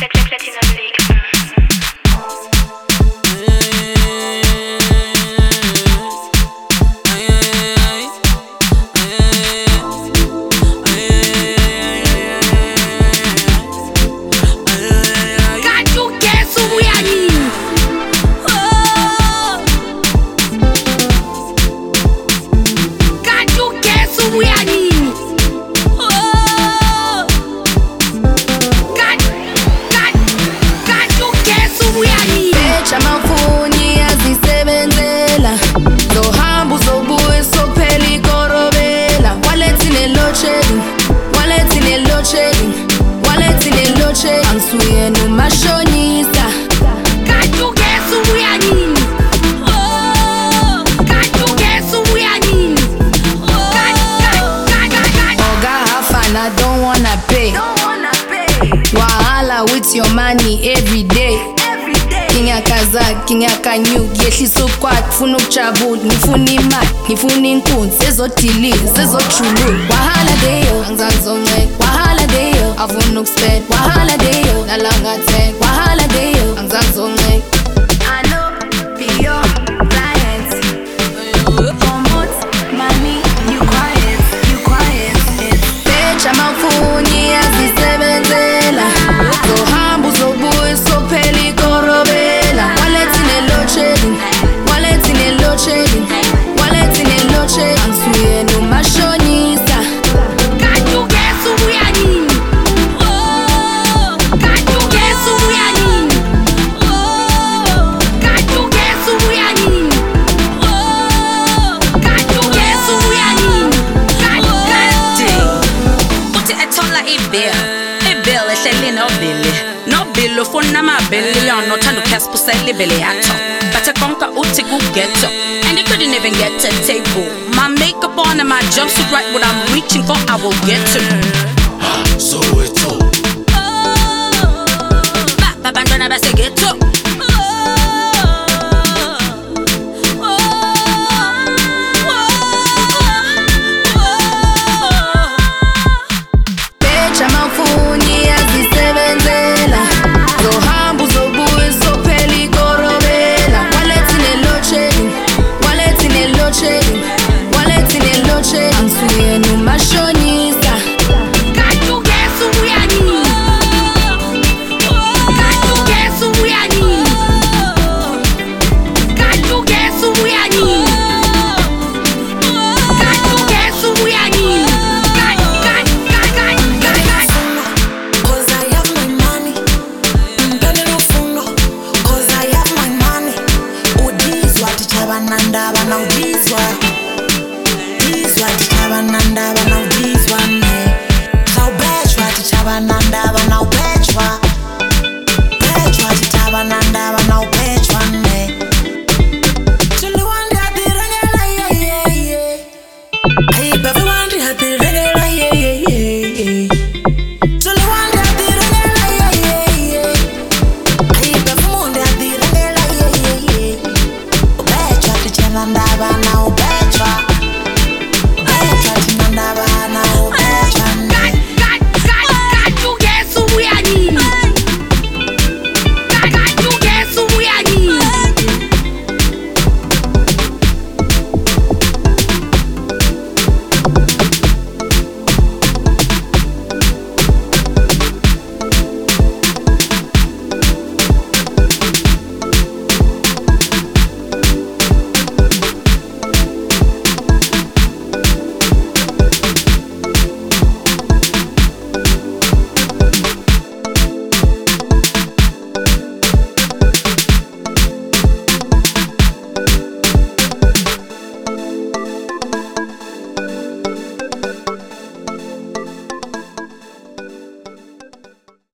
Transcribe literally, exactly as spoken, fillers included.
Angisuye numashonisa Kanti ugesi ubuya nini Oh Kanti ugesi ubuya nini Oga hafana don't wanna pay Don't wanna pay Wahala with your money every day Every day Ngiyakaza ngiyakanyu yehlisa ukwat funa ukujabula ngifuna imali ngifuna inkunzi ezodiliza ezojulu wahala deyo angizanzonce wahala deyo afuna ukuspend wahala deyo nalanga ten wahala deyo angizanzonce I know be your client Promote money you quiet you quiet Bitch amafuni yazisebenzela zohamba uzobuya sophela ikorobela walethine load shedding walethine load shedding walethine load shedding angisuye numashonisa Kanti ugesi ubuya nini Oh Kanti ugesi ubuya nini Oh Kanti ugesi ubuya nini Oh Kanti ugesi ubuya nini Kanti uthi ethola ibill ibill ehleli nobili nobili ufuna amabilion othanda ukhasipusela ibele yakho bathe konke uthi kugetho and he couldn't even get to the table my makeup on and my jumpsuit right what I'm reaching for I will get to So it's all ba bantwana base ghetto Bitch amafuni yazisebenzela zohamba uzobuya sophela ikorobela walethine load shedding walethine load shedding walethine load shedding angisuye numashonisa Kanti ugesi ubuya nini Kanti ugesi ubuya nini Kanti ugesi ubuya nini Kanti ugesi ubuya nini Cause I have my money. Mpele lufuno. Cause I have my money. Udizwa tichabananda bana udizwa. Udizwa tichabananda bana udizwa ne. Zawubechwa tichabananda bana ubechwa. Bechwa tichabananda bana ubechwa ne. Chulu wandi hatirengela yeah yeah yeah. Hey, baby wandi hatirengela.